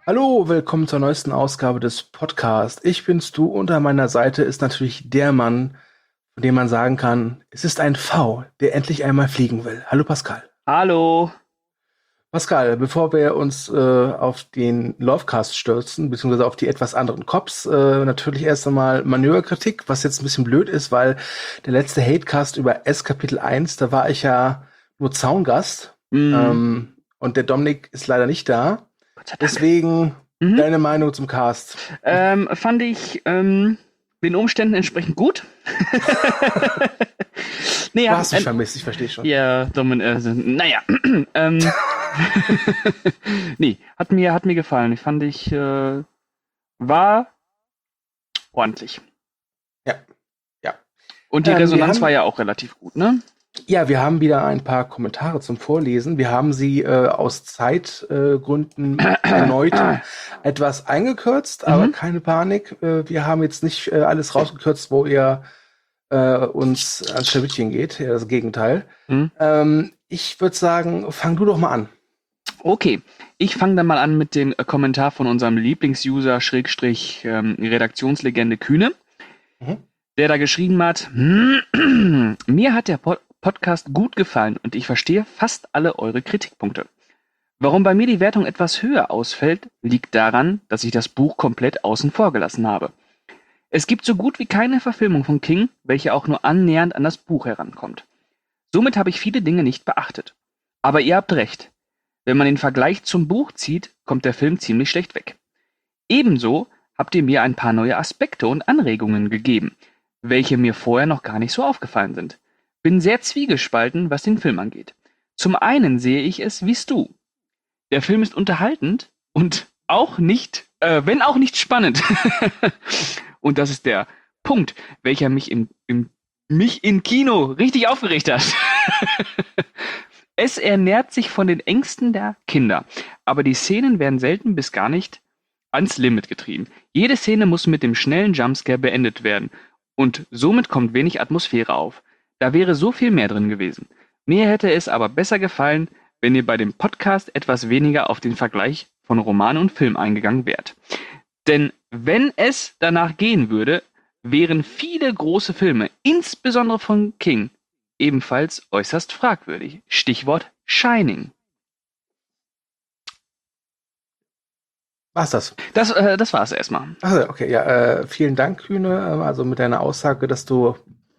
Hallo, willkommen zur neuesten Ausgabe des Podcasts. Ich bin's du und an meiner Seite ist natürlich der Mann, von dem man sagen kann, es ist ein V, der endlich einmal fliegen will. Hallo Pascal. Hallo. Pascal, bevor wir uns auf den Lovecast stürzen, beziehungsweise auf die etwas anderen Cops, natürlich erst einmal Manöverkritik, was jetzt ein bisschen blöd ist, weil der letzte Hatecast über S Kapitel 1, da war ich ja nur Zaungast, Mm, und der Dominik ist leider nicht da. Gott sei Dank. Deswegen Mhm. deine Meinung zum Cast. Fand ich den Umständen entsprechend gut. Nee, Du hast mich vermisst, ich verstehe schon. ja, naja. ähm, nee, hat mir gefallen. War ordentlich. Ja, ja. Und die Wir Resonanz war haben, ja auch relativ gut, ne? ja, wir haben wieder ein paar Kommentare zum Vorlesen. Wir haben sie aus Zeitgründen erneut etwas eingekürzt, aber Mhm. keine Panik. Wir haben jetzt nicht alles rausgekürzt, wo ihr uns ans Schlawittchen geht. Ja, das Gegenteil. Mhm. Ich würde sagen, fang du doch mal an. Okay, ich fange dann mal an mit dem Kommentar von unserem Lieblingsuser Schrägstrich Redaktionslegende Kühne, Mhm. der da geschrieben hat, mir hat der Podcast gut gefallen und ich verstehe fast alle eure Kritikpunkte. Warum bei mir die Wertung etwas höher ausfällt, liegt daran, dass ich das Buch komplett außen vor gelassen habe. Es gibt so gut wie keine Verfilmung von King, welche auch nur annähernd an das Buch herankommt. Somit habe ich viele Dinge nicht beachtet. Aber ihr habt recht. Wenn man den Vergleich zum Buch zieht, kommt der Film ziemlich schlecht weg. Ebenso habt ihr mir ein paar neue Aspekte und Anregungen gegeben, welche mir vorher noch gar nicht so aufgefallen sind. Bin sehr zwiegespalten, was den Film angeht. Zum einen sehe ich es wie du. Der Film ist unterhaltend und auch nicht, wenn auch nicht spannend. Und das ist der Punkt, welcher mich im Kino richtig aufgeregt hat. Es ernährt sich von den Ängsten der Kinder, aber die Szenen werden selten bis gar nicht ans Limit getrieben. Jede Szene muss mit dem schnellen Jumpscare beendet werden und somit kommt wenig Atmosphäre auf. Da wäre so viel mehr drin gewesen. Mir hätte es aber besser gefallen, wenn ihr bei dem Podcast etwas weniger auf den Vergleich von Roman und Film eingegangen wärt. Denn wenn es danach gehen würde, wären viele große Filme, insbesondere von King, ebenfalls äußerst fragwürdig. Stichwort Shining. War's das? Das war's erstmal. Also, okay, ja, vielen Dank, Kühne. Also mit deiner Aussage, dass du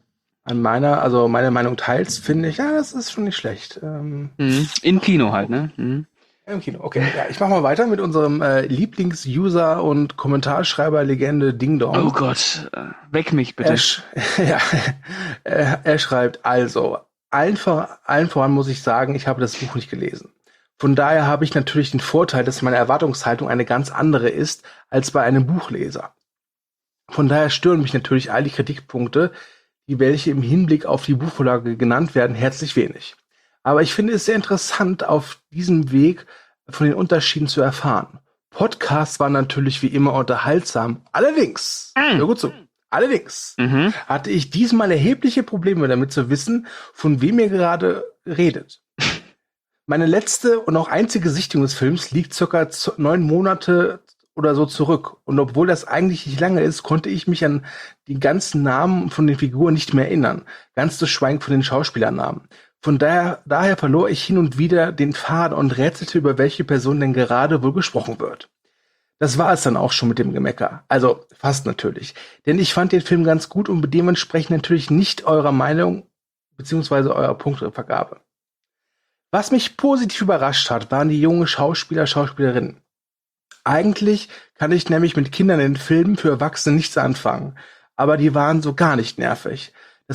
also meine Meinung teilst, finde ich, ja, das ist schon nicht schlecht. Im Kino halt, ne? Mhm. Im Kino, okay. Ja, ich mache mal weiter mit unserem Lieblings-User und Kommentarschreiber-Legende Ding Oh Dong. Gott, weck mich Er, bitte. ja, er schreibt also, allen voran muss ich sagen, ich habe das Buch nicht gelesen. Von daher habe ich natürlich den Vorteil, dass meine Erwartungshaltung eine ganz andere ist als bei einem Buchleser. Von daher stören mich natürlich all die Kritikpunkte, die welche im Hinblick auf die Buchvorlage genannt werden, herzlich wenig. Aber ich finde es sehr interessant, auf diesem Weg von den Unterschieden zu erfahren. Podcasts waren natürlich wie immer unterhaltsam. Allerdings, hör Mm. gut zu, allerdings Mhm. hatte ich diesmal erhebliche Probleme damit zu wissen, von wem ihr gerade redet. Meine letzte und auch einzige Sichtung des Films liegt circa 9 Monate oder so zurück. Und obwohl das eigentlich nicht lange ist, konnte ich mich an die ganzen Namen von den Figuren nicht mehr erinnern. Ganz zu schweigen von den Schauspielernamen. Daher verlor ich hin und wieder den Faden und rätselte, über welche Person denn gerade wohl gesprochen wird. Das war es dann auch schon mit dem Gemecker. Also fast natürlich. Denn ich fand den Film ganz gut und dementsprechend natürlich nicht eurer Meinung beziehungsweise eurer Punktevergabe. Was mich positiv überrascht hat, waren die jungen Schauspieler, Schauspielerinnen. Eigentlich kann ich nämlich mit Kindern in Filmen für Erwachsene nichts anfangen, aber die waren so gar nicht nervig.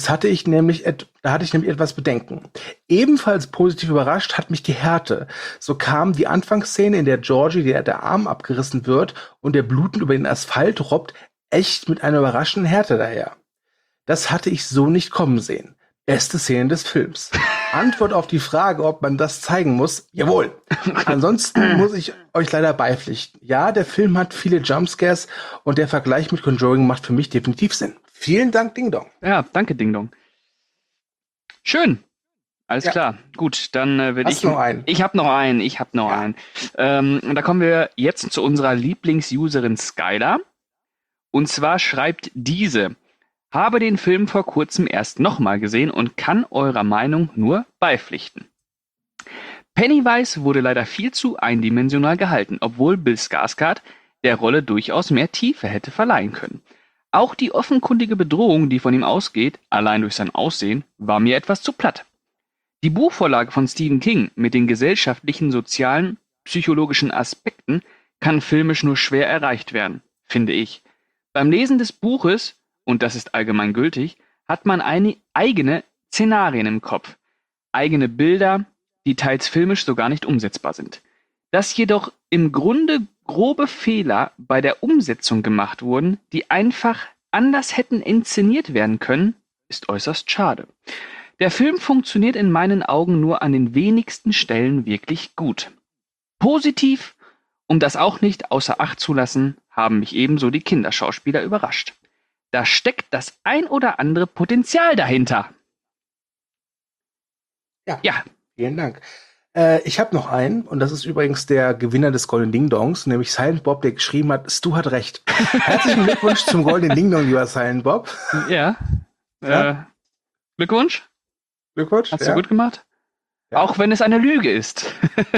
Da hatte ich nämlich etwas Bedenken. Ebenfalls positiv überrascht hat mich die Härte. So kam die Anfangsszene, in der Georgie der Arm abgerissen wird und der blutend über den Asphalt robbt, echt mit einer überraschenden Härte daher. Das hatte ich so nicht kommen sehen. Beste Szene des Films. Antwort auf die Frage, ob man das zeigen muss, jawohl. Ansonsten muss ich euch leider beipflichten. Ja, der Film hat viele Jumpscares und der Vergleich mit Conjuring macht für mich definitiv Sinn. Vielen Dank, Ding Dong. Ja, danke, Ding Dong. Schön. Alles Ja. klar. Gut, dann werde Hast ich. du noch einen? Ich habe noch einen. Und da kommen wir jetzt zu unserer Lieblingsuserin Skylar. Und zwar schreibt diese: Habe den Film vor kurzem erst nochmal gesehen und kann eurer Meinung nur beipflichten. Pennywise wurde leider viel zu eindimensional gehalten, obwohl Bill Skarsgård der Rolle durchaus mehr Tiefe hätte verleihen können. Auch die offenkundige Bedrohung, die von ihm ausgeht, allein durch sein Aussehen, war mir etwas zu platt. Die Buchvorlage von Stephen King mit den gesellschaftlichen, sozialen, psychologischen Aspekten kann filmisch nur schwer erreicht werden, finde ich. Beim Lesen des Buches, und das ist allgemein gültig, hat man eigene Szenarien im Kopf, eigene Bilder, die teils filmisch so gar nicht umsetzbar sind. Dass jedoch im Grunde grobe Fehler bei der Umsetzung gemacht wurden, die einfach anders hätten inszeniert werden können, ist äußerst schade. Der Film funktioniert in meinen Augen nur an den wenigsten Stellen wirklich gut. Positiv, um das auch nicht außer Acht zu lassen, haben mich ebenso die Kinderschauspieler überrascht. Da steckt das ein oder andere Potenzial dahinter. Ja. Vielen Dank. Ich habe noch einen, und das ist übrigens der Gewinner des Golden Ding Dongs, nämlich Silent Bob, der geschrieben hat, Stu hat recht. Herzlichen Glückwunsch zum Golden Ding Dong, lieber Silent Bob. Ja. Glückwunsch. Glückwunsch. Hast du gut gemacht? Ja. Auch wenn es eine Lüge ist.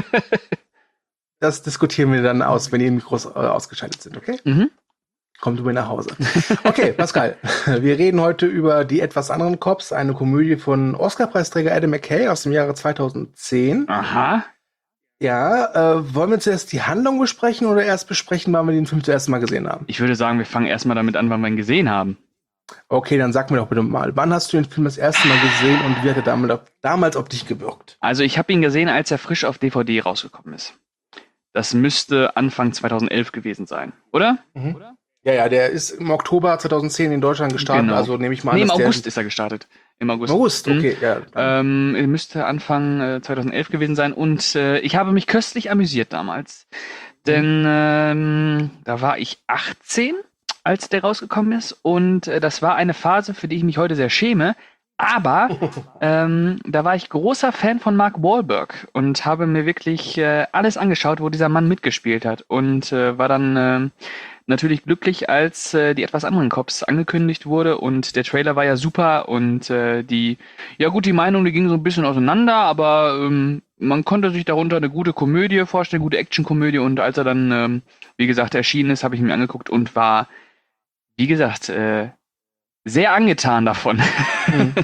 Das diskutieren wir dann aus, wenn die Mikros ausgeschaltet sind, okay? Mhm. Kommt du mir nach Hause. Okay, Pascal, wir reden heute über Die etwas anderen Cops, eine Komödie von Oscar-Preisträger Adam McKay aus dem Jahre 2010. Aha. Ja, wollen wir zuerst die Handlung besprechen oder erst besprechen, wann wir den Film zuerst mal gesehen haben? Ich würde sagen, wir fangen erstmal damit an, wann wir ihn gesehen haben. Okay, dann sag mir doch bitte mal, wann hast du den Film das erste Mal gesehen und wie hat er damals auf dich gewirkt? Also ich habe ihn gesehen, als er frisch auf DVD rausgekommen ist. Das müsste Anfang 2011 gewesen sein, oder? Mhm. Ja, der ist im Oktober 2010 in Deutschland gestartet, Genau. Also nehme ich mal an, im August ist er gestartet. Im August. Okay, ja. Müsste Anfang 2011 gewesen sein und ich habe mich köstlich amüsiert damals. Denn da war ich 18, als der rausgekommen ist und das war eine Phase, für die ich mich heute sehr schäme. Aber da war ich großer Fan von Mark Wahlberg und habe mir wirklich alles angeschaut, wo dieser Mann mitgespielt hat und war dann natürlich glücklich, als die etwas anderen Cops angekündigt wurde und der Trailer war ja super und die Meinung, die ging so ein bisschen auseinander, aber man konnte sich darunter eine gute Komödie vorstellen, gute Actionkomödie und als er dann, wie gesagt, erschienen ist, habe ich mir angeguckt und war, wie gesagt, sehr angetan davon. Mhm.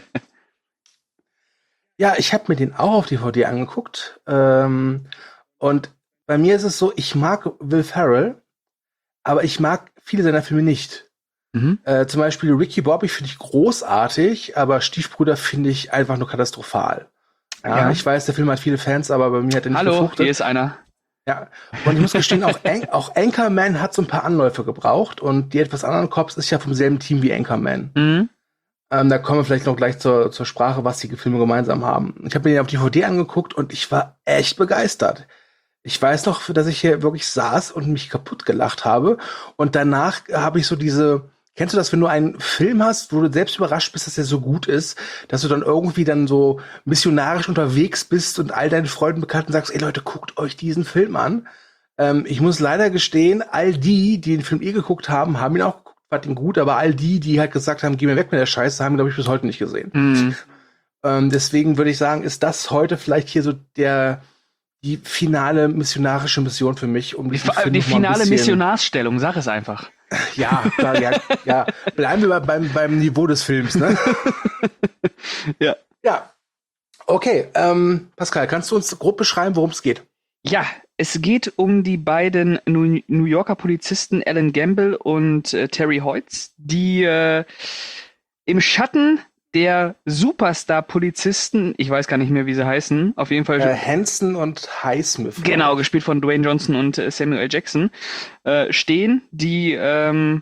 Ja, ich habe mir den auch auf DVD angeguckt und bei mir ist es so, ich mag Will Ferrell, aber ich mag viele seiner Filme nicht. Mhm. Zum Beispiel Ricky Bobby finde ich großartig, aber Stiefbrüder finde ich einfach nur katastrophal. Ja, ich weiß, der Film hat viele Fans, aber bei mir hat er nicht gefruchtet. Hier ist einer. Ja, und ich muss gestehen, auch Anchorman hat so ein paar Anläufe gebraucht und die etwas anderen Cops ist ja vom selben Team wie Anchorman. Mhm. Da kommen wir vielleicht noch gleich zur Sprache, was die Filme gemeinsam haben. Ich habe mir den auf DVD angeguckt und ich war echt begeistert. Ich weiß noch, dass ich hier wirklich saß und mich kaputt gelacht habe. Und danach habe ich so kennst du das, wenn du einen Film hast, wo du selbst überrascht bist, dass der so gut ist, dass du dann irgendwie dann so missionarisch unterwegs bist und all deinen Freunden, Bekannten sagst, ey Leute, guckt euch diesen Film an. Ich muss leider gestehen, all die den Film geguckt haben, haben ihn auch geguckt, fand ihn gut, aber all die halt gesagt haben, geh mir weg mit der Scheiße, haben ihn, glaube ich, bis heute nicht gesehen. Mhm. Deswegen würde ich sagen, ist das heute vielleicht hier so die finale missionarische Mission für mich, um die finale Missionarsstellung, sag es einfach. Ja, klar, ja. Bleiben wir beim Niveau des Films, ne? Ja. Ja. Okay, Pascal, kannst du uns grob beschreiben, worum es geht? Ja, es geht um die beiden New Yorker Polizisten Alan Gamble und Terry Hoyts, die im Schatten der Superstar-Polizisten, ich weiß gar nicht mehr, wie sie heißen, auf jeden Fall Hanson und Highsmith. Genau, gespielt von Dwayne Johnson und Samuel L. Jackson, stehen, die in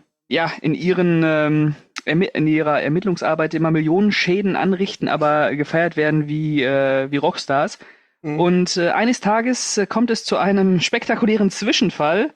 ihrer Ermittlungsarbeit immer Millionen Schäden anrichten, aber gefeiert werden wie Rockstars. Mhm. Und eines Tages kommt es zu einem spektakulären Zwischenfall,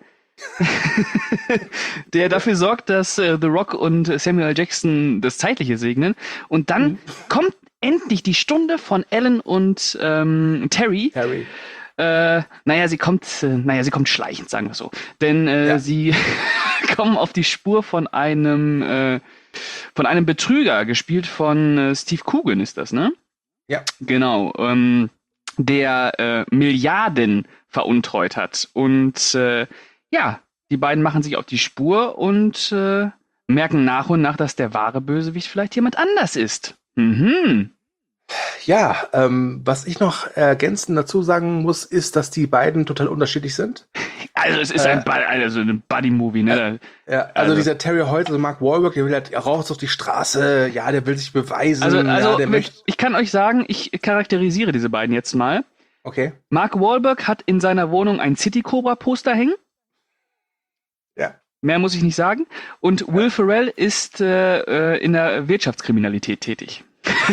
der dafür sorgt, dass The Rock und Samuel L. Jackson das Zeitliche segnen. Und dann kommt endlich die Stunde von Ellen und Terry. Sie kommt schleichend, sagen wir so. Denn sie kommen auf die Spur von einem Betrüger, gespielt von Steve Coogan ist das, ne? Ja. Genau. Der Milliarden veruntreut hat. Und die beiden machen sich auf die Spur und merken nach und nach, dass der wahre Bösewicht vielleicht jemand anders ist. Mhm. Ja, was ich noch ergänzend dazu sagen muss, ist, dass die beiden total unterschiedlich sind. Also es ist ein Buddy-Movie, ne? Also dieser Terry Hoyt, also Mark Wahlberg, der will halt raus auf die Straße, der will sich beweisen. Ich kann euch sagen, ich charakterisiere diese beiden jetzt mal. Okay. Mark Wahlberg hat in seiner Wohnung ein City Cobra Poster hängen. Ja. Mehr muss ich nicht sagen. Und Will Ferrell ist in der Wirtschaftskriminalität tätig.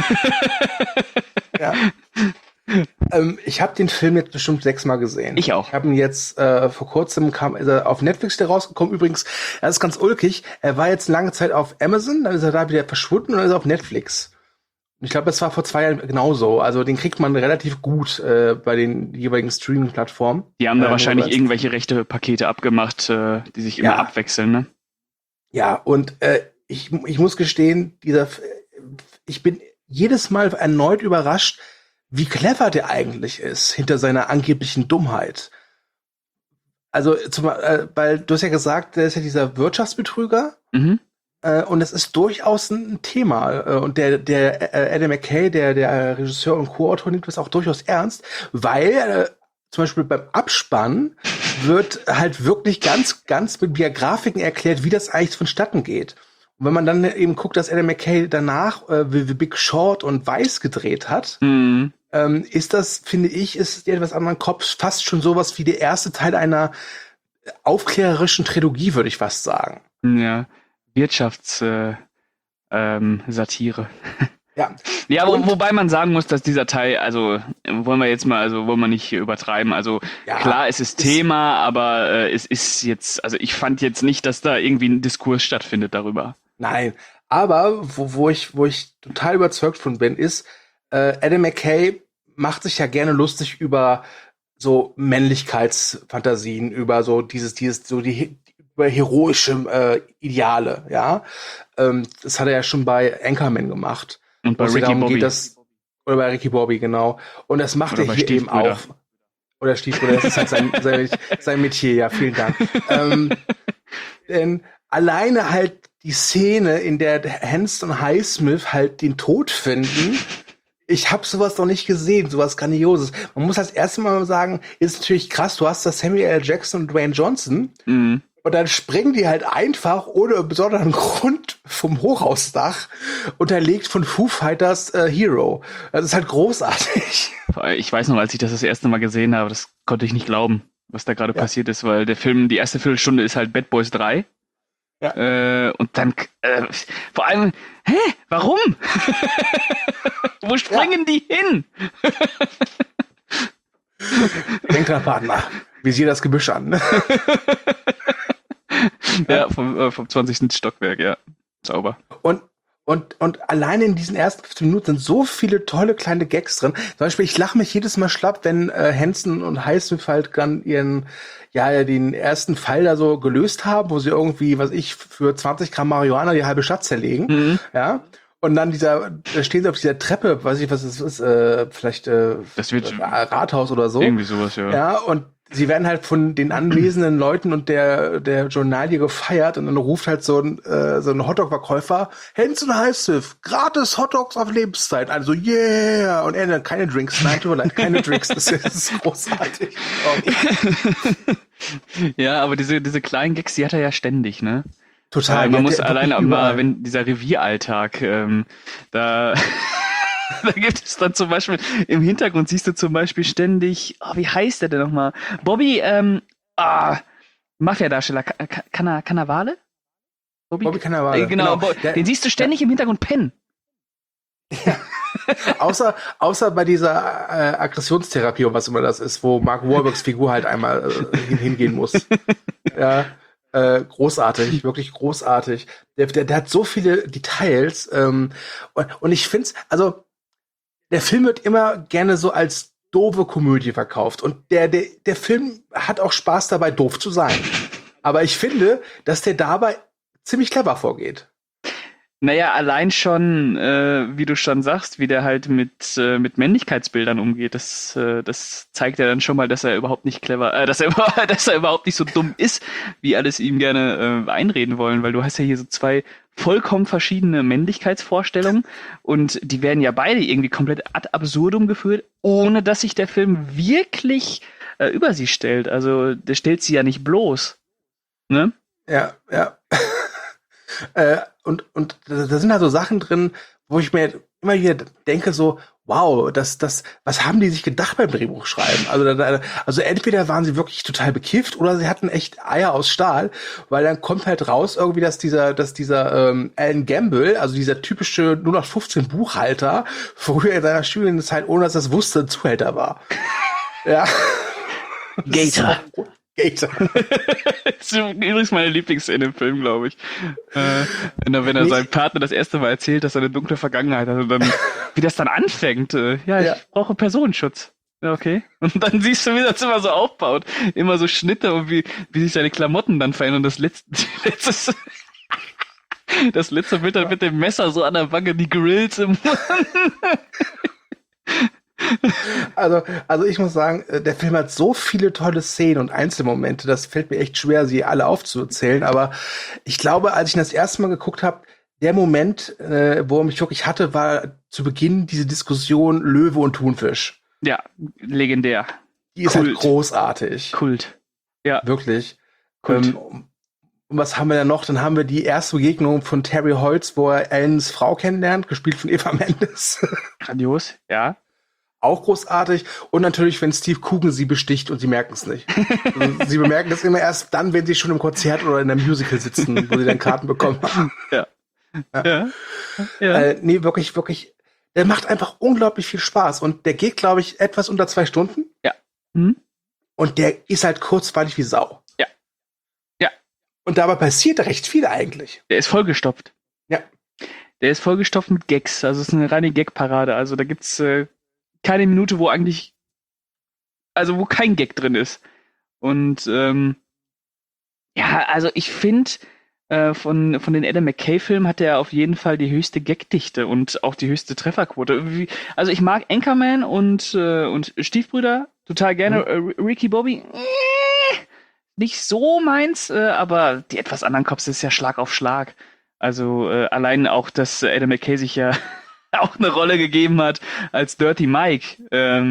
Ja. Ich habe den Film jetzt bestimmt 6-mal gesehen. Ich auch. Ich habe ihn jetzt vor kurzem ist er auf Netflix rausgekommen. Übrigens, er ist ganz ulkig. Er war jetzt lange Zeit auf Amazon, dann ist er da wieder verschwunden und dann ist er auf Netflix. Ich glaube, das war vor 2 Jahren genauso. Also den kriegt man relativ gut bei den jeweiligen Streaming-Plattformen. Die haben da wahrscheinlich irgendwelche rechte Pakete abgemacht, die sich immer abwechseln, ne? Ja, und ich muss gestehen, ich bin jedes Mal erneut überrascht, wie clever der eigentlich ist hinter seiner angeblichen Dummheit. Also, weil du hast ja gesagt, der ist ja dieser Wirtschaftsbetrüger. Mhm. Und es ist durchaus ein Thema. Und der Adam McKay, der Regisseur und Co-Autor, nimmt das auch durchaus ernst, weil zum Beispiel beim Abspann wird halt wirklich ganz, ganz mit Grafiken erklärt, wie das eigentlich vonstatten geht. Und wenn man dann eben guckt, dass Adam McKay danach The Big Short und Vice gedreht hat, ist das, finde ich, ist der etwas anderen Kopf fast schon sowas wie der erste Teil einer aufklärerischen Trilogie, würde ich fast sagen. Ja, Wirtschaftssatire. Ja. Ja, wobei man sagen muss, dass dieser Teil, also wollen wir nicht übertreiben. Also klar, es ist Thema, aber es ist jetzt, also ich fand jetzt nicht, dass da irgendwie ein Diskurs stattfindet darüber. Nein, aber wo ich total überzeugt von bin, ist, Adam McKay macht sich ja gerne lustig über so Männlichkeitsfantasien, über so über heroische Ideale, ja. Das hat er ja schon bei Anchorman gemacht. Und bei Ricky Bobby. Oder bei Ricky Bobby, genau. Und das macht er hier eben auch. Oder Stiefbruder, das ist halt sein Metier, ja, vielen Dank. Denn alleine halt die Szene, in der Henston Highsmith halt den Tod finden, ich habe sowas noch nicht gesehen, sowas Grandioses. Man muss das erste Mal sagen, ist natürlich krass, du hast da Samuel L. Jackson und Dwayne Johnson und dann springen die halt einfach ohne besonderen Grund vom Hochhausdach, unterlegt von Foo Fighters Hero. Das ist halt großartig. Ich weiß noch, als ich das erste Mal gesehen habe, das konnte ich nicht glauben, was da gerade passiert ist, weil der Film, die erste Viertelstunde ist halt Bad Boys 3. Ja. Und dann, vor allem, warum? Wo springen die hin? Denk dran, Partner. Visier das Gebüsch an. Ne? Ja, vom 20. Stockwerk, ja. Sauber. Und alleine in diesen ersten 15 Minuten sind so viele tolle kleine Gags drin. Zum Beispiel, ich lache mich jedes Mal schlapp, wenn Hansen und Highsmith halt dann den ersten Fall da so gelöst haben, wo sie irgendwie, für 20 Gramm Marihuana die halbe Stadt zerlegen. Ja. Und dann da stehen sie auf dieser Treppe, weiß ich, was es ist, vielleicht das wird Rathaus oder so. Irgendwie sowas, ja. Ja, und sie werden halt von den anwesenden Leuten und der Journalie gefeiert und dann ruft halt so ein Hotdog-Verkäufer, Hansen Highsmith, gratis Hotdogs auf Lebenszeit. Also, yeah! Und er dann keine Drinks. Nein, tut mir leid, keine Drinks. Das ist großartig. Ja, aber diese kleinen Gags, die hat er ja ständig, ne? Total. Man muss alleine mal, wenn dieser Revieralltag, da gibt es dann zum Beispiel, im Hintergrund siehst du zum Beispiel ständig, wie heißt der denn nochmal? Bobby, Mafia-Darsteller, Cannavale? Bobby Cannavale. Genau. Den siehst du ständig im Hintergrund pennen. Ja. außer bei dieser Aggressionstherapie und was immer das ist, wo Mark Wahlbergs Figur halt einmal hingehen muss. Ja. Großartig, wirklich großartig. Der hat so viele Details. Und ich find's, also der Film wird immer gerne so als doofe Komödie verkauft. Und der Film hat auch Spaß dabei, doof zu sein. Aber ich finde, dass der dabei ziemlich clever vorgeht. Naja, allein schon, wie du schon sagst, wie der halt mit Männlichkeitsbildern umgeht, das zeigt ja dann schon mal, dass er überhaupt nicht clever, dass er überhaupt nicht so dumm ist, wie alles ihm gerne einreden wollen, weil du hast ja hier so zwei vollkommen verschiedene Männlichkeitsvorstellungen und die werden ja beide irgendwie komplett ad absurdum geführt, ohne dass sich der Film wirklich über sie stellt. Also der stellt sie ja nicht bloß, ne? Ja. Und da sind halt so Sachen drin, wo ich mir immer wieder denke, so, wow, was haben die sich gedacht beim Drehbuchschreiben? Also entweder waren sie wirklich total bekifft oder sie hatten echt Eier aus Stahl, weil dann kommt halt raus irgendwie, dass dieser Alan Gamble, also dieser typische 0815 Buchhalter, früher in seiner Studienzeit, ohne dass er es wusste, ein Zuhälter war. Ja. Gator. Das ist übrigens meine Lieblingsszene im Film, glaube ich. Wenn er seinem Partner das erste Mal erzählt, dass er eine dunkle Vergangenheit hat und dann, wie das dann anfängt. Ich brauche Personenschutz. Ja, okay. Und dann siehst du, wie das immer so aufbaut. Immer so Schnitte und wie sich seine Klamotten dann verändern. Das letzte Bild dann mit dem Messer so an der Wange, die Grills im Mund. Also ich muss sagen, der Film hat so viele tolle Szenen und Einzelmomente, das fällt mir echt schwer, sie alle aufzuzählen, aber ich glaube, als ich ihn das erste Mal geguckt habe, der Moment, wo er mich wirklich hatte, war zu Beginn diese Diskussion Löwe und Thunfisch. Ja, legendär. Die ist halt großartig. Kult. Ja. Wirklich. Und was haben wir dann noch? Dann haben wir die erste Begegnung von Terry Holtz, wo er Allens Frau kennenlernt, gespielt von Eva Mendes. Grandios, ja. Auch großartig. Und natürlich, wenn Steve Coogan sie besticht und sie merken es nicht. Also, sie bemerken das immer erst dann, wenn sie schon im Konzert oder in einem Musical sitzen, wo sie dann Karten bekommen haben. Ja. Nee, wirklich. Der macht einfach unglaublich viel Spaß. Und der geht, glaube ich, etwas unter 2 Stunden. Ja. Mhm. Und der ist halt kurzweilig wie Sau. Ja. Und dabei passiert recht viel eigentlich. Der ist vollgestopft. Ja. Der ist vollgestopft mit Gags. Also es ist eine reine Gag-Parade. Also da gibt's keine Minute, wo kein Gag drin ist. Und also ich finde, von den Adam McKay-Filmen hat er auf jeden Fall die höchste Gagdichte und auch die höchste Trefferquote. Also ich mag Anchorman und Stiefbrüder total gerne. Ricky Bobby, nicht so meins, aber die etwas anderen Cops ist ja Schlag auf Schlag. Also allein auch, dass Adam McKay sich ja auch eine Rolle gegeben hat als Dirty Mike.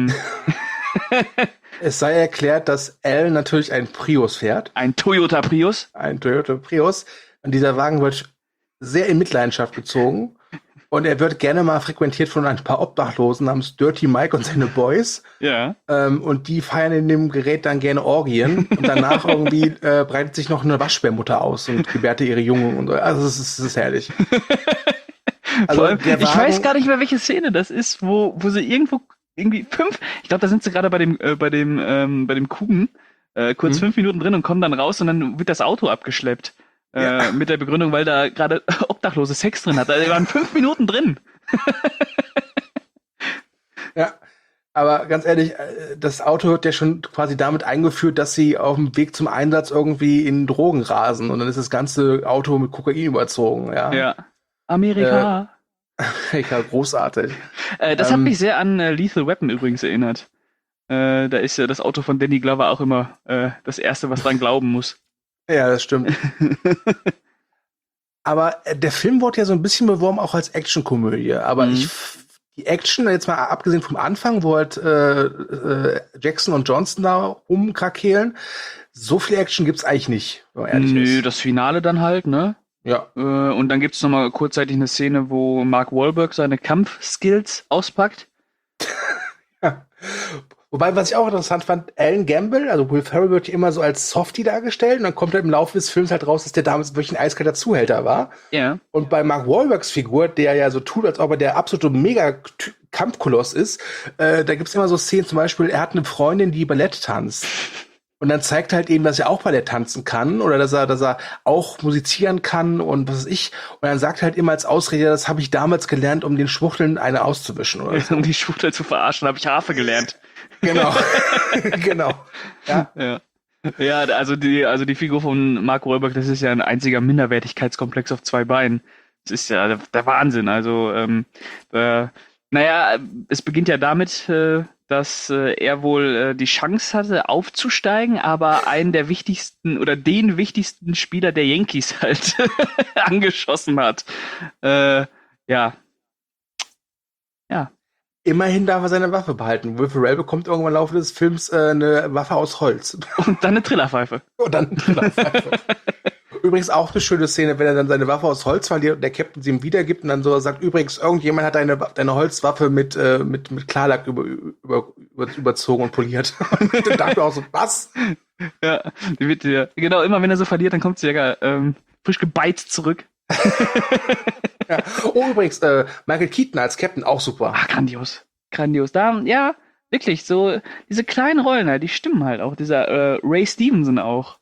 Es sei erklärt, dass Al natürlich einen Prius fährt. Ein Toyota Prius. Und dieser Wagen wird sehr in Mitleidenschaft gezogen. Und er wird gerne mal frequentiert von ein paar Obdachlosen namens Dirty Mike und seine Boys. Ja. Und die feiern in dem Gerät dann gerne Orgien. Und danach irgendwie breitet sich noch eine Waschbärmutter aus und gebärt ihre Jungen. Und also es ist herrlich. Also allem, ich weiß gar nicht mehr, welche Szene das ist, wo sie irgendwie 5, ich glaube, da sind sie gerade bei dem Kuchen, kurz 5 Minuten drin und kommen dann raus und dann wird das Auto abgeschleppt. Mit der Begründung, weil da gerade obdachlose Sex drin hat. Also, die waren 5 Minuten drin. Ja, aber ganz ehrlich, das Auto wird ja schon quasi damit eingeführt, dass sie auf dem Weg zum Einsatz irgendwie in Drogen rasen und dann ist das ganze Auto mit Kokain überzogen. Ja. Amerika. Ja, großartig. Das hat mich sehr an Lethal Weapon übrigens erinnert. Da ist ja das Auto von Danny Glover auch immer das Erste, was dran glauben muss. Ja, das stimmt. Aber der Film wurde ja so ein bisschen beworben auch als Actionkomödie. Aber die Action, jetzt mal abgesehen vom Anfang, wo halt Jackson und Johnson da rumkrakehlen, so viel Action gibt's eigentlich nicht, wenn man ehrlich ist. Das Finale dann halt, ne? Ja. Und dann gibt's noch mal kurzzeitig eine Szene, wo Mark Wahlberg seine Kampfskills auspackt. Ja. Wobei, was ich auch interessant fand, Alan Gamble, also Will Ferrell wird hier immer so als Softie dargestellt und dann kommt halt im Laufe des Films halt raus, dass der damals wirklich ein eiskalter Zuhälter war. Ja. Und bei Mark Wahlbergs Figur, der ja so tut, als ob er der absolute Mega-Kampfkoloss ist, da gibt's immer so Szenen, zum Beispiel, er hat eine Freundin, die Ballett tanzt. Und dann zeigt halt eben, dass er auch Ballett tanzen kann oder dass er auch musizieren kann und was weiß ich. Und dann sagt er halt immer als Ausrede, das habe ich damals gelernt, um den Schwuchteln eine auszuwischen oder so. Um die Schwuchtel zu verarschen, habe ich Harfe gelernt. Genau. Genau. Ja. Ja. Ja, also die Figur von Mark Wahlberg, das ist ja ein einziger Minderwertigkeitskomplex auf zwei Beinen. Das ist ja der Wahnsinn. Also, naja, es beginnt ja damit, dass er wohl die Chance hatte, aufzusteigen, aber einen der wichtigsten oder den wichtigsten Spieler der Yankees halt angeschossen hat. Ja. Ja. Immerhin darf er seine Waffe behalten. Will Ferrell bekommt irgendwann im Laufe des Films eine Waffe aus Holz. Und dann eine Trillerpfeife. Und dann eine Trillerpfeife. Übrigens auch eine schöne Szene, wenn er dann seine Waffe aus Holz verliert und der Captain sie ihm wiedergibt und dann so sagt, übrigens, irgendjemand hat deine Holzwaffe mit Klarlack überzogen und poliert. Und dann dachte ich auch so, was? Ja, die wird ja, genau, immer wenn er so verliert, dann kommt sie ja frisch gebeizt zurück. Ja. Oh, übrigens, Michael Keaton als Captain auch super. Ah, grandios. Grandios. Da, ja, wirklich, so diese kleinen Rollen halt, die stimmen halt auch. Dieser Ray Stevenson auch.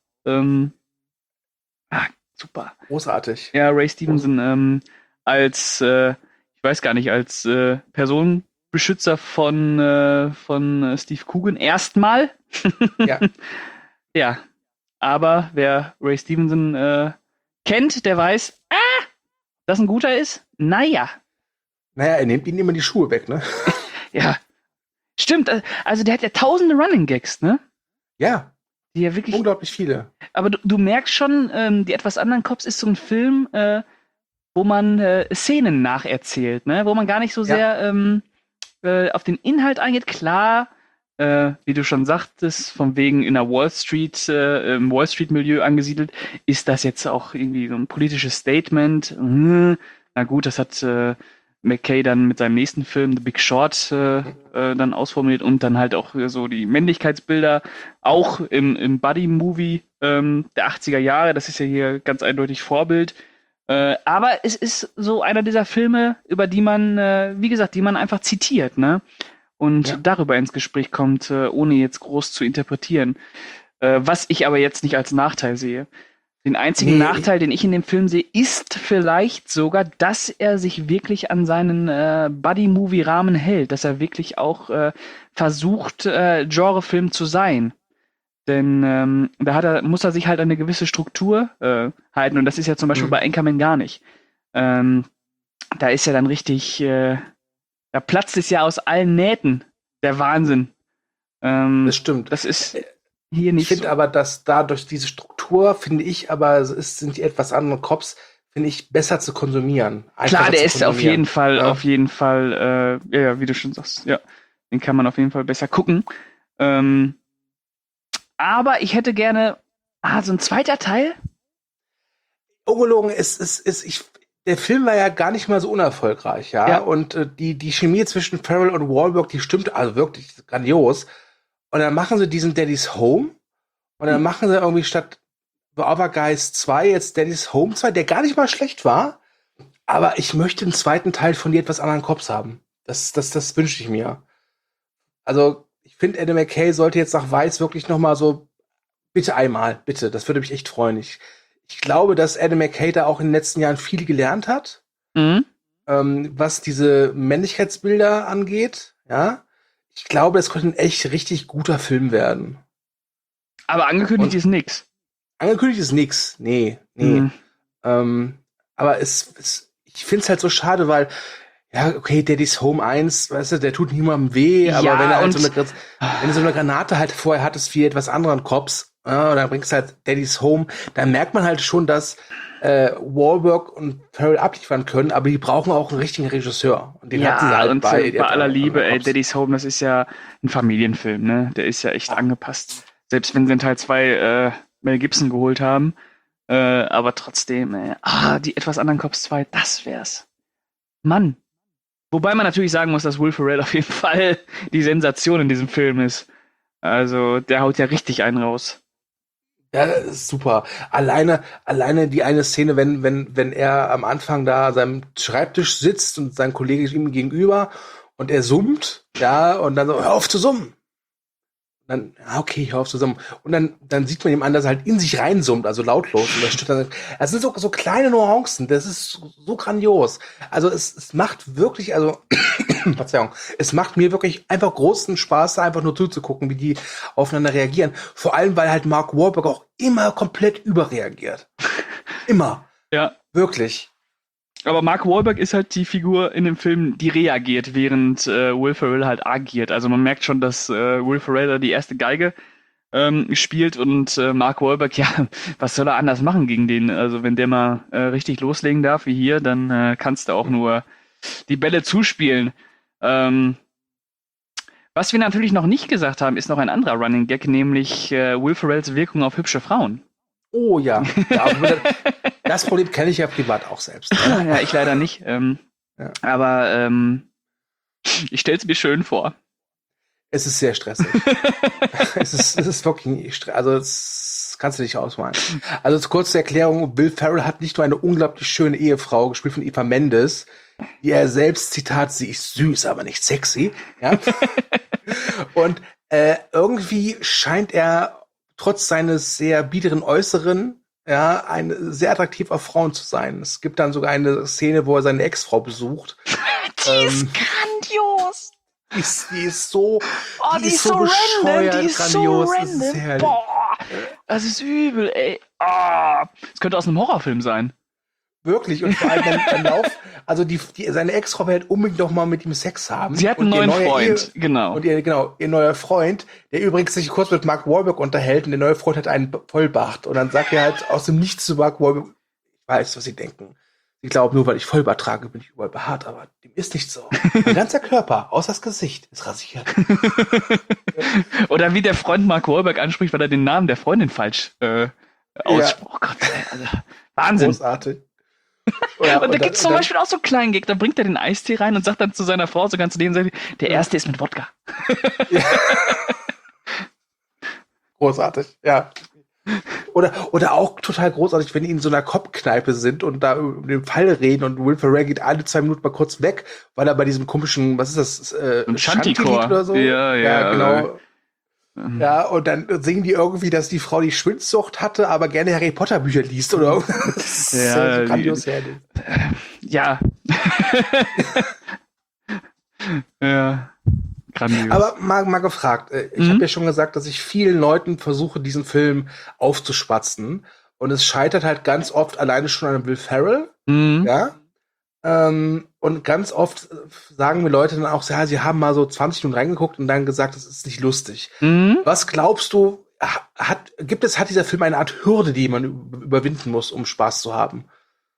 Super. Großartig. Ja, Ray Stevenson als, ich weiß gar nicht, als Personenbeschützer von Steve Coogan erstmal. Ja. Ja, aber wer Ray Stevenson kennt, der weiß, dass ein guter ist? Naja. Naja, er nimmt ihnen immer die Schuhe weg, ne? Ja. Stimmt, also der hat ja tausende Running Gags, ne? Ja. Die ja wirklich. Unglaublich viele. Aber du merkst schon, die etwas anderen Cops ist so ein Film, wo man Szenen nacherzählt, ne? Wo man gar nicht so sehr auf den Inhalt eingeht. Klar, wie du schon sagtest, von wegen in der Wall Street, im Wall Street-Milieu angesiedelt, ist das jetzt auch irgendwie so ein politisches Statement. Na gut, das hat McKay dann mit seinem nächsten Film, The Big Short, dann ausformuliert und dann halt auch so die Männlichkeitsbilder, auch im Buddy-Movie der 80er Jahre, das ist ja hier ganz eindeutig Vorbild. Aber es ist so einer dieser Filme, über die man, wie gesagt, die man einfach zitiert, ne? Und darüber ins Gespräch kommt, ohne jetzt groß zu interpretieren. Was ich aber jetzt nicht als Nachteil sehe. Den einzigen Nachteil, den ich in dem Film sehe, ist vielleicht sogar, dass er sich wirklich an seinen Buddy-Movie-Rahmen hält, dass er wirklich auch versucht, Genrefilm zu sein. Denn da muss er sich halt an eine gewisse Struktur halten und das ist ja zum Beispiel bei Anchorman gar nicht. Da ist ja dann richtig, da platzt es ja aus allen Nähten, der Wahnsinn. Das stimmt. Das ist hier nicht Ich finde so. aber, dass dadurch diese Struktur, finde ich, aber sind die etwas anderen Cops, finde ich, besser zu konsumieren. Klar, der ist auf jeden Fall, ja. Wie du schon sagst, ja, den kann man auf jeden Fall besser gucken. Aber ich hätte gerne, so ein zweiter Teil? Ungelogen, der Film war ja gar nicht mal so unerfolgreich, ja. Und die Chemie zwischen Farrell und Wahlberg, die stimmt also wirklich grandios. Und dann machen sie diesen Daddy's Home und dann machen sie irgendwie statt The Other Guys 2 jetzt Daddy's Home 2, der gar nicht mal schlecht war. Aber ich möchte einen zweiten Teil von die etwas anderen Cops haben. Das wünsche ich mir. Also, ich finde, Adam McKay sollte jetzt nach Vice wirklich noch mal so, bitte einmal, bitte, das würde mich echt freuen. Ich glaube, dass Adam McKay da auch in den letzten Jahren viel gelernt hat, was diese Männlichkeitsbilder angeht, ja. Ich glaube, das könnte ein echt richtig guter Film werden. Aber angekündigt ist nix. Angekündigt ist nix, nee. Aber ich finde es halt so schade, weil, ja, okay, Daddy's Home 1, weißt du, der tut niemandem weh, aber Ja, wenn er halt und- wenn du so eine Granate halt vorher hattest wie etwas anderen Cops, und dann bringst du halt Daddy's Home, dann merkt man halt schon, dass Wahlberg und Farrell abliefern können, aber die brauchen auch einen richtigen Regisseur. Und den hatten sie halt und bei aller Liebe, anderen Cops. Daddy's Home, das ist ja ein Familienfilm, ne? Der ist ja echt angepasst. Selbst wenn sie in Teil 2 Mel Gibson geholt haben. Aber trotzdem, die etwas anderen Cops 2, das wär's. Mann. Wobei man natürlich sagen muss, dass Will Ferrell auf jeden Fall die Sensation in diesem Film ist. Also, der haut ja richtig einen raus. Ja, das ist super. Alleine die eine Szene, wenn er am Anfang da an seinem Schreibtisch sitzt und sein Kollege ist ihm gegenüber und er summt, ja, und dann so, hör auf zu summen. Dann, okay, ich hör auf zusammen. Und dann sieht man ihm an, dass er halt in sich reinsummt, also lautlos. Und das stimmt dann. Es sind so kleine Nuancen. Das ist so grandios. Also es macht wirklich, also, Verzeihung, es macht mir wirklich einfach großen Spaß, da einfach nur zuzugucken, wie die aufeinander reagieren. Vor allem, weil halt Mark Wahlberg auch immer komplett überreagiert. Immer. Ja. Wirklich. Aber Mark Wahlberg ist halt die Figur in dem Film, die reagiert, während Will Ferrell halt agiert. Also man merkt schon, dass Will Ferrell da die erste Geige spielt und Mark Wahlberg, ja, was soll er anders machen gegen den? Also wenn der mal richtig loslegen darf, wie hier, dann kannst du auch nur die Bälle zuspielen. Was wir natürlich noch nicht gesagt haben, ist noch ein anderer Running Gag, nämlich Will Ferrells Wirkung auf hübsche Frauen. Oh ja. Das Problem kenne ich ja privat auch selbst. Ja, ich leider nicht. Ja. Aber ich stelle es mir schön vor. Es ist sehr stressig. es ist wirklich stressig. Also das kannst du nicht ausmalen. Also zur kurzen Erklärung, Will Ferrell hat nicht nur eine unglaublich schöne Ehefrau, gespielt von Eva Mendes, die er selbst, Zitat, sie ist süß, aber nicht sexy. Ja? Und irgendwie scheint er trotz seines sehr biederen Äußeren ein sehr attraktiver Frauen zu sein. Es gibt dann sogar eine Szene, wo er seine Ex-Frau besucht. Die ist grandios. Die ist so, die ist so bescheuert, die ist grandios. so Das ist random. herrlich. Boah, das ist übel, ey. Das könnte aus einem Horrorfilm sein. Wirklich. Und vor allem beim Lauf, also seine Ex-Frau will halt unbedingt noch mal mit ihm Sex haben. Sie hat einen neuen Freund, genau. Und ihr neuer Freund, der übrigens sich kurz mit Mark Wahlberg unterhält, und der neue Freund hat einen Vollbart. Und dann sagt er halt aus dem Nichts zu Mark Wahlberg, ich weiß, was sie denken. Sie glauben, nur weil ich Vollbart trage, bin ich überall behaart, aber dem ist nicht so. Mein ganzer Körper, außer das Gesicht, ist rasiert. Oder wie der Freund Mark Wahlberg anspricht, weil er den Namen der Freundin falsch ausspricht. Oh Gott, also, Wahnsinn. Großartig. Ja, und da gibt's zum Beispiel auch so einen kleinen Gag, da bringt er den Eistee rein und sagt dann zu seiner Frau so ganz nebensächlich, der erste ist mit Wodka. Ja. Großartig, ja. Oder auch total großartig, wenn die in so einer Kopfkneipe sind und da über den Fall reden und Will Ferrell geht alle 2 Minuten mal kurz weg, weil er bei diesem komischen, was ist das, ein Shanty-Chor oder so? Ja, genau. Ja, und dann singen die irgendwie, dass die Frau die Schwindsucht hatte, aber gerne Harry Potter Bücher liest oder irgendwas. Ja, so grandios herrlich. Ja. Ja. Grandios. Aber mal gefragt, ich habe ja schon gesagt, dass ich vielen Leuten versuche, diesen Film aufzuschwatzen. Und es scheitert halt ganz oft alleine schon an Will Ferrell. Ja. Und ganz oft sagen mir Leute dann auch, ja, sie haben mal so 20 Minuten reingeguckt und dann gesagt, das ist nicht lustig. Was glaubst du, hat dieser Film eine Art Hürde, die man überwinden muss, um Spaß zu haben?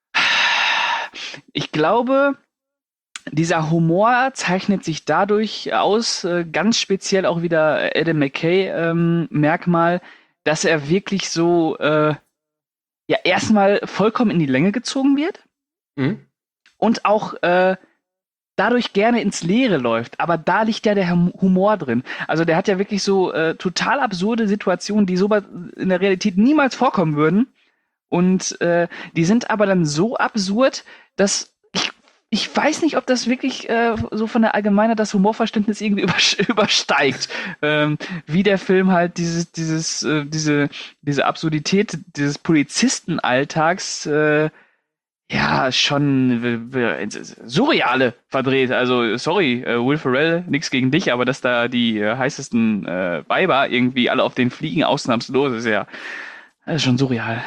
Ich glaube, dieser Humor zeichnet sich dadurch aus, ganz speziell auch wieder Adam McKay Merkmal, dass er wirklich so erstmal vollkommen in die Länge gezogen wird. Und auch dadurch gerne ins Leere läuft. Aber da liegt ja der Humor drin. Also der hat ja wirklich so total absurde Situationen, die so in der Realität niemals vorkommen würden. Und die sind aber dann so absurd, dass ich weiß nicht, ob das wirklich so von der Allgemeinheit das Humorverständnis irgendwie übersteigt. Wie der Film halt diese Absurdität dieses Polizistenalltags schon surreale verdreht. Also, sorry, Will Ferrell, nix gegen dich, aber dass da die heißesten Weiber irgendwie alle auf den fliegen, ausnahmslos, das ist schon surreal.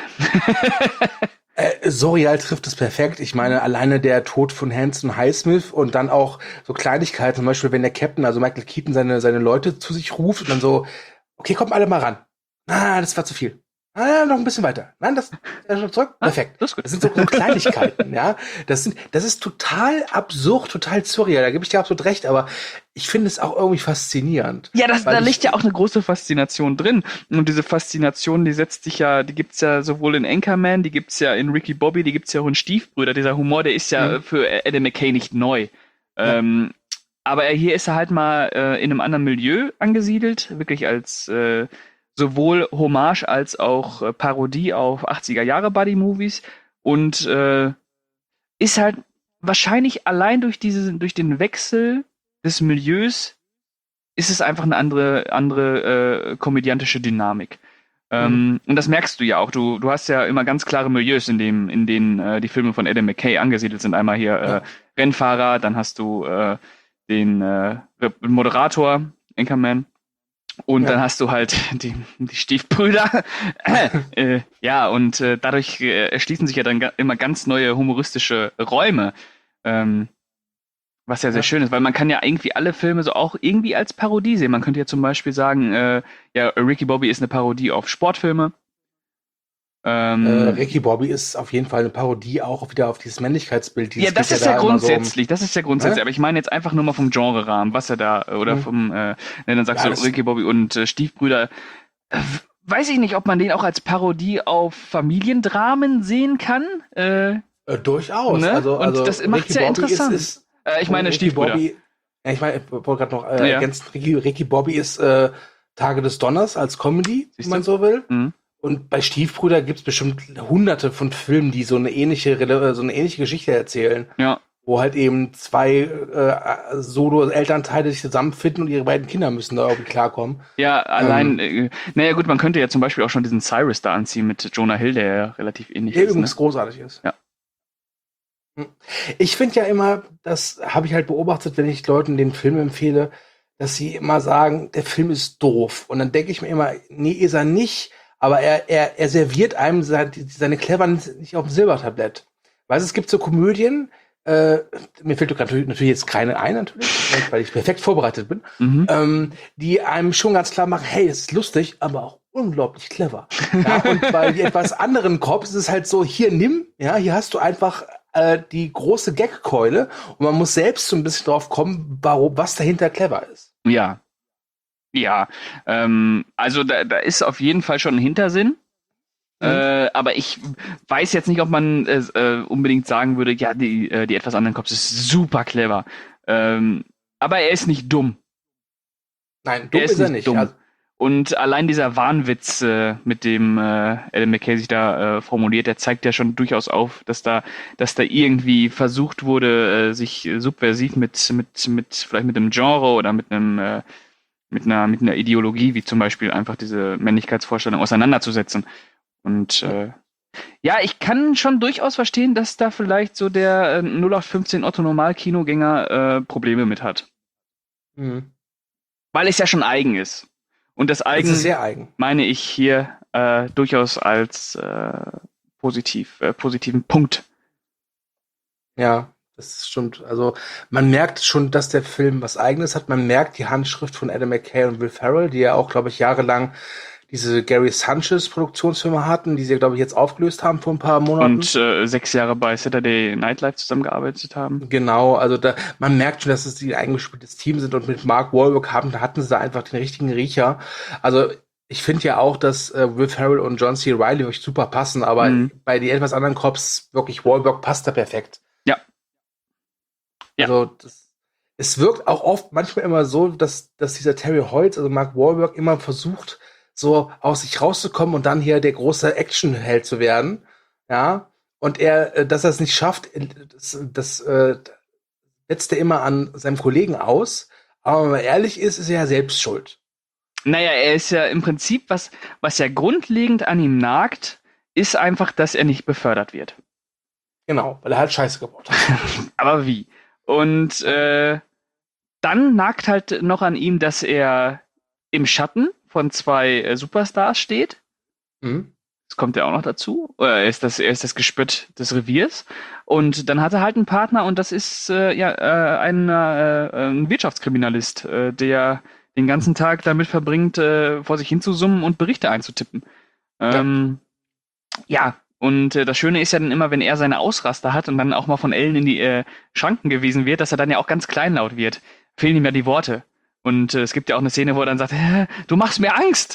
Surreal trifft es perfekt. Ich meine, alleine der Tod von Hanson Highsmith und dann auch so Kleinigkeiten, zum Beispiel, wenn der Captain, also Michael Keaton, seine Leute zu sich ruft und dann so, okay, kommt alle mal ran. Das war zu viel. Noch ein bisschen weiter. Nein, das schon zurück. Perfekt. Das sind so Kleinigkeiten, ja. Das ist total absurd, total surreal. Da gebe ich dir absolut recht, aber ich finde es auch irgendwie faszinierend. Ja, da liegt ja auch eine große Faszination drin. Und diese Faszination, die gibt's ja sowohl in Anchorman, die gibt's ja in Ricky Bobby, die gibt's ja auch in Stiefbrüder. Dieser Humor, der ist ja für Adam McKay nicht neu. Ja. Aber hier ist er halt mal in einem anderen Milieu angesiedelt, wirklich als sowohl Hommage als auch Parodie auf 80er-Jahre-Buddy-Movies und ist halt wahrscheinlich allein durch den Wechsel des Milieus ist es einfach eine andere komödiantische Dynamik. Und das merkst du ja auch. Du hast ja immer ganz klare Milieus, in denen die Filme von Adam McKay angesiedelt sind. Einmal hier Rennfahrer, dann hast du den Moderator, Anchorman, und dann hast du halt die Stiefbrüder. Ja, und dadurch erschließen sich ja dann immer ganz neue humoristische Räume. Was ja sehr schön ist, weil man kann ja irgendwie alle Filme so auch irgendwie als Parodie sehen. Man könnte ja zum Beispiel sagen, Ricky Bobby ist eine Parodie auf Sportfilme. Ricky Bobby ist auf jeden Fall eine Parodie auch wieder auf dieses Männlichkeitsbild. Ja, das ist ja grundsätzlich, aber ich meine jetzt einfach nur mal vom Genre-Rahmen, was er da, oder dann sagst du Ricky Bobby und Stiefbrüder. Weiß ich nicht, ob man den auch als Parodie auf Familiendramen sehen kann. Durchaus. Ne? Also das macht es ja interessant. Ich meine Stiefbrüder. Ich wollte gerade noch ergänzen, Ricky Bobby ist Tage des Donners als Comedy, wenn man so will. Mhm. Und bei Stiefbrüder gibt es bestimmt hunderte von Filmen, die so eine ähnliche Geschichte erzählen. Ja. Wo halt eben zwei Solo-Elternteile sich zusammenfinden und ihre beiden Kinder müssen da irgendwie klarkommen. Ja, allein, naja gut, man könnte ja zum Beispiel auch schon diesen Cyrus da anziehen mit Jonah Hill, der ja relativ ähnlich ist. Der übrigens großartig ist. Ja. Ich finde ja immer, das habe ich halt beobachtet, wenn ich Leuten den Film empfehle, dass sie immer sagen, der Film ist doof. Und dann denke ich mir immer, nee, ist er nicht, aber er serviert einem seine Cleverness nicht auf dem Silbertablett. Weißt du, es gibt so Komödien, mir fällt natürlich jetzt keine ein, natürlich, weil ich perfekt vorbereitet bin, die einem schon ganz klar machen, hey, es ist lustig, aber auch unglaublich clever. Ja, und bei die etwas anderen Cops ist es halt so, hier hier hast du einfach die große Gagkeule und man muss selbst so ein bisschen drauf kommen, was dahinter clever ist. Ja. Ja, also da ist auf jeden Fall schon ein Hintersinn. Aber ich weiß jetzt nicht, ob man unbedingt sagen würde, ja, die etwas anderen Cops ist super clever. Aber er ist nicht dumm. Nein, dumm ist er nicht. Dumm. Also und allein dieser Wahnwitz, mit dem Adam McKay sich da formuliert, der zeigt ja schon durchaus auf, dass da irgendwie versucht wurde, sich subversiv mit vielleicht mit einem Genre oder mit einer Ideologie, wie zum Beispiel einfach diese Männlichkeitsvorstellung auseinanderzusetzen. Und ja, ich kann schon durchaus verstehen, dass da vielleicht so der 0815 Otto-Normal-Kinogänger Probleme mit hat. Mhm. Weil es ja schon eigen ist. Und das Eigen, sehr eigen, meine ich hier durchaus als positiven Punkt. Ja, das stimmt. Also man merkt schon, dass der Film was Eigenes hat. Man merkt die Handschrift von Adam McKay und Will Ferrell, die ja auch, glaube ich, jahrelang diese Gary Sanchez Produktionsfirma hatten, die sie, glaube ich, jetzt aufgelöst haben vor ein paar Monaten. Und 6 Jahre bei Saturday Night Live zusammengearbeitet haben. Genau, also man merkt schon, dass es ein eingespieltes Team sind und mit Mark Wahlberg hatten sie da einfach den richtigen Riecher. Also ich finde ja auch, dass Will Ferrell und John C. Reilly wirklich super passen, aber bei den etwas anderen Cops wirklich Wahlberg passt da perfekt. Ja. Also es wirkt auch oft manchmal immer so, dass dieser Terry Holtz, also Mark Wahlberg, immer versucht, so aus sich rauszukommen und dann hier der große Actionheld zu werden, ja, und dass er es nicht schafft, das setzt er immer an seinem Kollegen aus, aber wenn man ehrlich ist er ja selbst schuld. Naja, er ist ja im Prinzip, was ja grundlegend an ihm nagt, ist einfach, dass er nicht befördert wird. Genau, weil er halt Scheiße gebaut hat. Aber wie? Und dann nagt halt noch an ihm, dass er im Schatten von 2 Superstars steht. Mhm. Das kommt ja auch noch dazu. Er ist das Gespött des Reviers. Und dann hat er halt einen Partner und das ist ein Wirtschaftskriminalist, der den ganzen Tag damit verbringt, vor sich hinzusummen und Berichte einzutippen. Ja, und das Schöne ist ja dann immer, wenn er seine Ausraster hat und dann auch mal von Ellen in die Schranken gewiesen wird, dass er dann ja auch ganz kleinlaut wird. Fehlen ihm ja die Worte. Und es gibt ja auch eine Szene, wo er dann sagt, du machst mir Angst.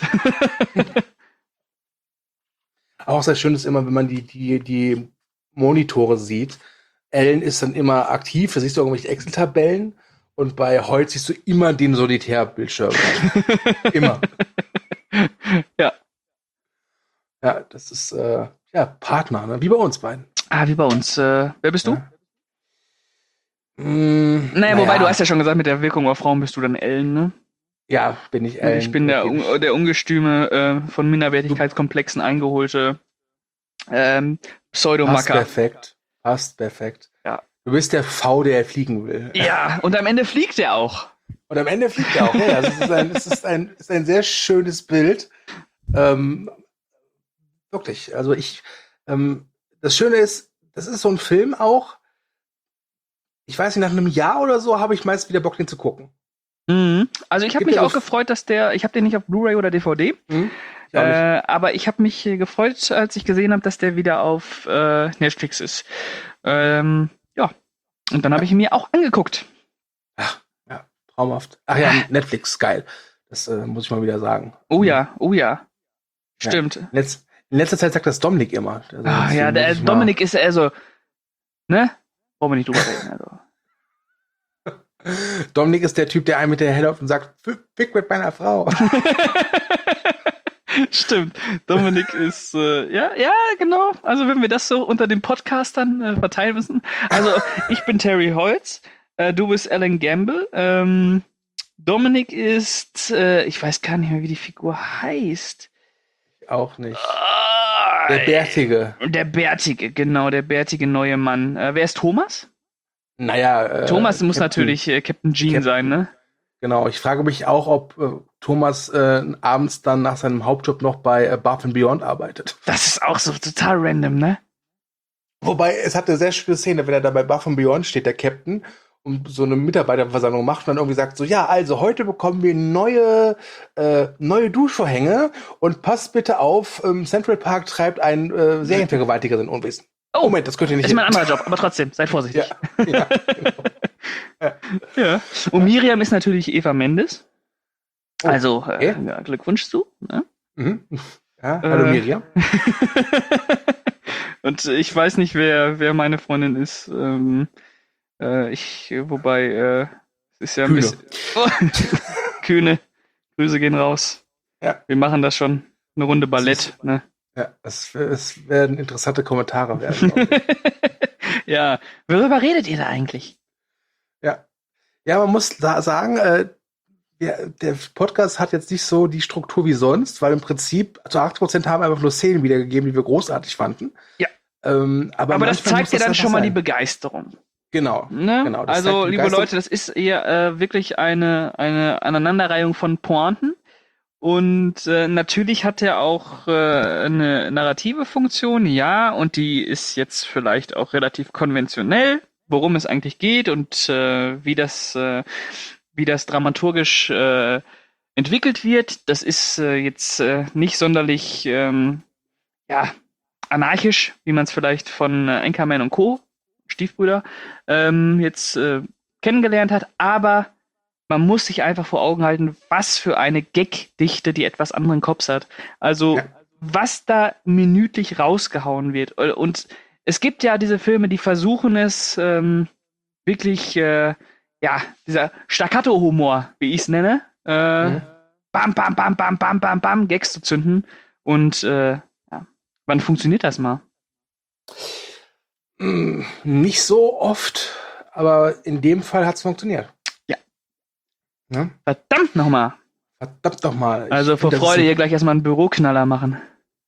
Auch sehr schön ist immer, wenn man die Monitore sieht. Ellen ist dann immer aktiv, da siehst du irgendwelche Excel-Tabellen und bei Holz siehst du immer den Solitärbildschirm. Immer. Ja. Ja, das ist Partner, ne? Wie bei uns beiden. Wie bei uns. Wer bist du? Wobei, du hast ja schon gesagt, mit der Wirkung auf Frauen bist du dann Ellen, ne? Ja, bin ich Und ich bin der ungestüme, von Minderwertigkeitskomplexen eingeholte Passt Pseudomacker. perfekt. Passt perfekt. Ja. Du bist der V, der fliegen will. Ja, und am Ende fliegt er auch. Und am Ende fliegt er auch. Ja, es ist ein sehr schönes Bild. Wirklich. Also das Schöne ist, das ist so ein Film auch. Ich weiß nicht, nach einem Jahr oder so habe ich meist wieder Bock, den zu gucken. Mhm. Also ich habe Gibt mich ja auch so- gefreut, ich habe den nicht auf Blu-ray oder DVD, Ich auch nicht. aber ich habe mich gefreut, als ich gesehen habe, dass der wieder auf Netflix ist. Ja, und dann habe ich ihn mir auch angeguckt. Ach, ja, traumhaft. Ach ja, Netflix, geil. Das muss ich mal wieder sagen. Oh ja. Ja. Stimmt. In letzter Zeit sagt das Dominik immer. Also, Ah, ja, deswegen der muss ich Dominik ist also, ne? Brauchen wir nicht drüber reden. Also. Dominik ist der Typ, der einem mit der Helle auf und sagt, fick mit meiner Frau. Stimmt. Dominik ist, ja, genau. Also wenn wir das so unter den Podcastern verteilen müssen. Also ich bin Terry Holz, du bist Alan Gamble. Dominik ist, ich weiß gar nicht mehr, wie die Figur heißt. Auch nicht. Der Bärtige. Der Bärtige, genau, der bärtige neue Mann. Wer ist Thomas? Naja, Thomas muss Captain- natürlich Captain Gene Captain- sein, ne? Genau, ich frage mich auch, ob Thomas abends dann nach seinem Hauptjob noch bei Above and Beyond arbeitet. Das ist auch so total random, ne? Wobei, es hat eine sehr schöne Szene, wenn er da bei Above and Beyond steht, der Captain, und so eine Mitarbeiterversammlung macht und dann irgendwie sagt so, ja, also heute bekommen wir neue Duschvorhänge und passt bitte auf, Central Park treibt ein Serienvergewaltiger in Unwesen. Oh, Moment, das könnt ihr nicht. ist mein anderer Job, aber trotzdem, seid vorsichtig. Ja, genau. Ja. Und Miriam ist natürlich Eva Mendes. Oh, Also, okay. ja, Glückwunsch zu. Ne? Mhm. Ja, hallo Miriam. Und ich weiß nicht, wer meine Freundin ist. Wobei, es ist ja ein Kühne. bisschen. Oh. Kühne. Grüße gehen raus. Ja. Wir machen das schon. Eine Runde Ballett. Ne? Ja, es werden interessante Kommentare werden. glaub ich. Ja. Worüber redet ihr da eigentlich? Ja, man muss sagen, der Podcast hat jetzt nicht so die Struktur wie sonst, weil im Prinzip zu 80% haben wir einfach nur Szenen wiedergegeben, die wir großartig fanden. Ja. Aber das zeigt dir dann schon mal die Begeisterung. Genau. Ne? Genau, das Also, zeigt die liebe Begeisterung. Leute, das ist eher wirklich eine Aneinanderreihung von Pointen. Und natürlich hat er auch eine narrative Funktion, ja, und die ist jetzt vielleicht auch relativ konventionell, worum es eigentlich geht und wie das dramaturgisch entwickelt wird. Das ist jetzt nicht sonderlich anarchisch, wie man es vielleicht von Anchorman und Co., Stiefbrüder, jetzt kennengelernt hat, aber man muss sich einfach vor Augen halten, was für eine Gagdichte die etwas anderen Cops hat. Also, was da minütlich rausgehauen wird. Und es gibt ja diese Filme, die versuchen es wirklich, dieser Staccato-Humor, wie ich es nenne, bam, bam, bam, bam, bam, bam, bam, Gags zu zünden. Und wann funktioniert das mal? Nicht so oft, aber in dem Fall hat es funktioniert. Ja? Verdammt nochmal. Verdammt doch mal. Also vor Freude hier gleich erstmal einen Büroknaller machen.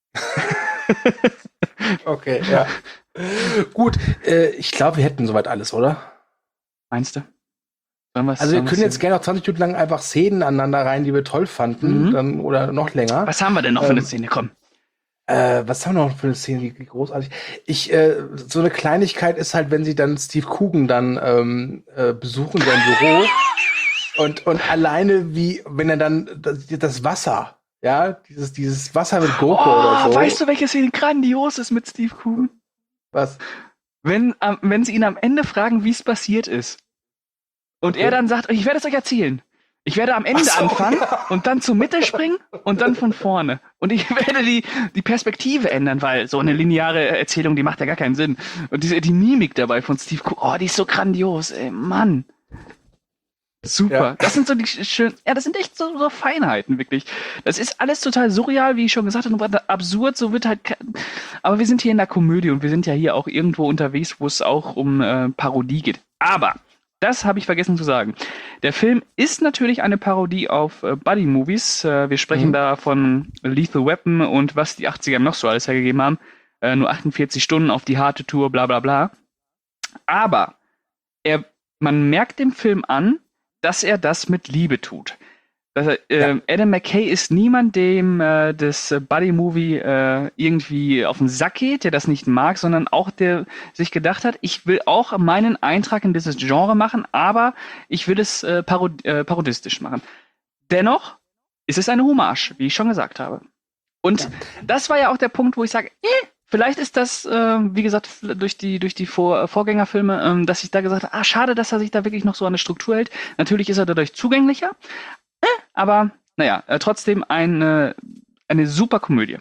Okay, ja. Gut, ich glaube, wir hätten soweit alles, oder? Meinst du? Also wir können jetzt gerne noch 20 Minuten lang einfach Szenen aneinander rein, die wir toll fanden, dann, oder noch länger. Was haben wir denn noch für eine Szene? Komm. Was haben wir noch für eine Szene, wie großartig? So eine Kleinigkeit ist halt, wenn sie dann Steve Coogan dann besuchen, sein Büro. Und alleine wenn er dann das Wasser, ja, dieses Wasser mit Gurke oder so. Weißt du, welche Szene grandios ist mit Steve Coogan? Was? Wenn sie ihn am Ende fragen, wie es passiert ist. Und er dann sagt, ich werde es euch erzählen. Ich werde am Ende anfangen und dann zur Mitte springen und dann von vorne. Und ich werde die Perspektive ändern, weil so eine lineare Erzählung, die macht ja gar keinen Sinn. Und die Mimik dabei von Steve Coogan, die ist so grandios, ey, Mann. Super. Ja. Das sind so die schönen, das sind echt so Feinheiten, wirklich. Das ist alles total surreal, wie ich schon gesagt habe, absurd, so wird halt, aber wir sind hier in der Komödie und wir sind ja hier auch irgendwo unterwegs, wo es auch um Parodie geht. Aber Das habe ich vergessen zu sagen. Der Film ist natürlich eine Parodie auf Buddy-Movies. Wir sprechen da von Lethal Weapon und was die 80er noch so alles hergegeben haben. Nur 48 Stunden auf die harte Tour, bla bla bla. Aber man merkt dem Film an, dass er das mit Liebe tut. Adam McKay ist niemand, dem das Buddy-Movie irgendwie auf den Sack geht, der das nicht mag, sondern auch der sich gedacht hat, ich will auch meinen Eintrag in dieses Genre machen, aber ich will es parodistisch machen. Dennoch ist es eine Hommage, wie ich schon gesagt habe. Und das war ja auch der Punkt, wo ich sage, vielleicht ist das, wie gesagt, durch die Vorgängerfilme, dass ich da gesagt habe, schade, dass er sich da wirklich noch so an eine Struktur hält. Natürlich ist er dadurch zugänglicher, aber naja, trotzdem eine super Komödie.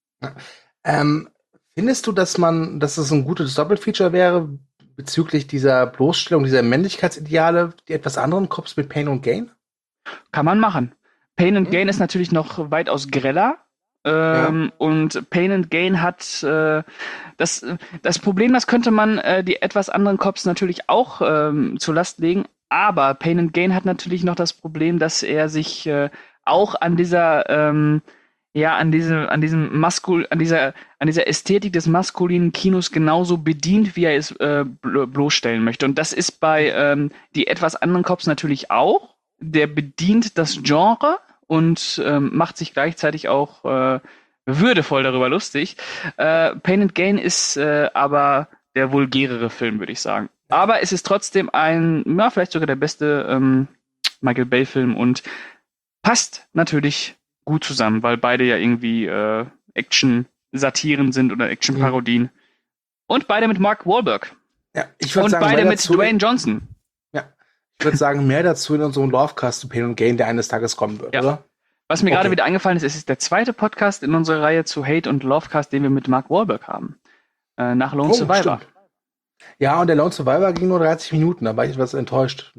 Findest du, dass es ein gutes Doppelfeature wäre bezüglich dieser Bloßstellung, dieser Männlichkeitsideale, die etwas anderen Cops mit Pain und Gain? Kann man machen. Pain and Gain ist natürlich noch weitaus greller. Und Pain and Gain hat das Problem, das könnte man die etwas anderen Cops natürlich auch zur Last legen, aber Pain and Gain hat natürlich noch das Problem, dass er sich auch an dieser an dieser Ästhetik des maskulinen Kinos genauso bedient, wie er es bloßstellen möchte. Und das ist bei die etwas anderen Cops natürlich auch. Der bedient das Genre und macht sich gleichzeitig auch würdevoll darüber lustig. Pain and Gain ist aber der vulgärere Film, würde ich sagen. Aber es ist trotzdem vielleicht sogar der beste Michael Bay-Film und passt natürlich gut zusammen, weil beide ja irgendwie Action-Satiren sind oder Action-Parodien. Und beide mit Mark Wahlberg. Ja, ich würde sagen, beide mit Dwayne Johnson. Ich würde sagen, mehr dazu in unserem Lovecast zu Pain and Gain, der eines Tages kommen wird, oder? Was mir gerade wieder eingefallen ist, es ist der zweite Podcast in unserer Reihe zu Hate und Lovecast, den wir mit Mark Wahlberg haben. Nach Lone Survivor. Stimmt. Ja, und der Lone Survivor ging nur 30 Minuten, da war ich etwas enttäuscht.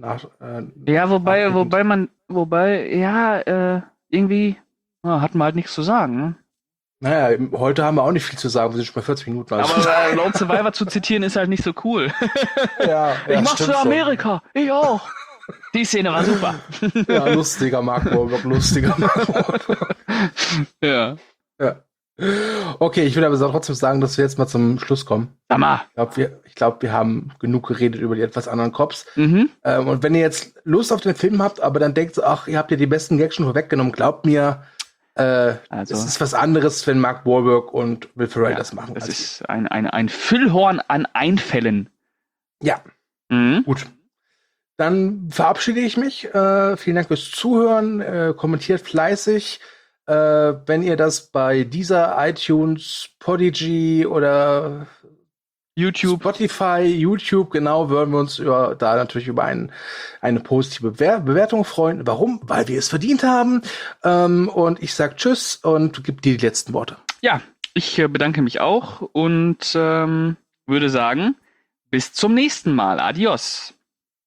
Irgendwie hatten wir halt nichts zu sagen, ne? Naja, heute haben wir auch nicht viel zu sagen, wir sind schon bei 40 Minuten. Also. Aber Lone Survivor zu zitieren ist halt nicht so cool. Ich mach's für Amerika, schon. Ich auch. Die Szene war super. Ja, lustiger Mark Wahlberg, Ja. Okay, ich würde aber trotzdem sagen, dass wir jetzt mal zum Schluss kommen. Ich glaube, wir haben genug geredet über die etwas anderen Cops. Und wenn ihr jetzt Lust auf den Film habt, aber dann denkt, ihr habt ja die besten Gags schon vorweggenommen, glaubt mir, es ist was anderes, wenn Mark Wahlberg und Will Ferrell das machen. Das ist ein Füllhorn an Einfällen. Ja, gut. Dann verabschiede ich mich. Vielen Dank fürs Zuhören. Kommentiert fleißig. Wenn ihr das bei dieser iTunes, Podigy oder YouTube, Spotify, YouTube, genau, würden wir uns da natürlich über eine positive Bewertung freuen. Warum? Weil wir es verdient haben. Und ich sag Tschüss und gebe dir die letzten Worte. Ja, ich bedanke mich auch und würde sagen, bis zum nächsten Mal. Adios.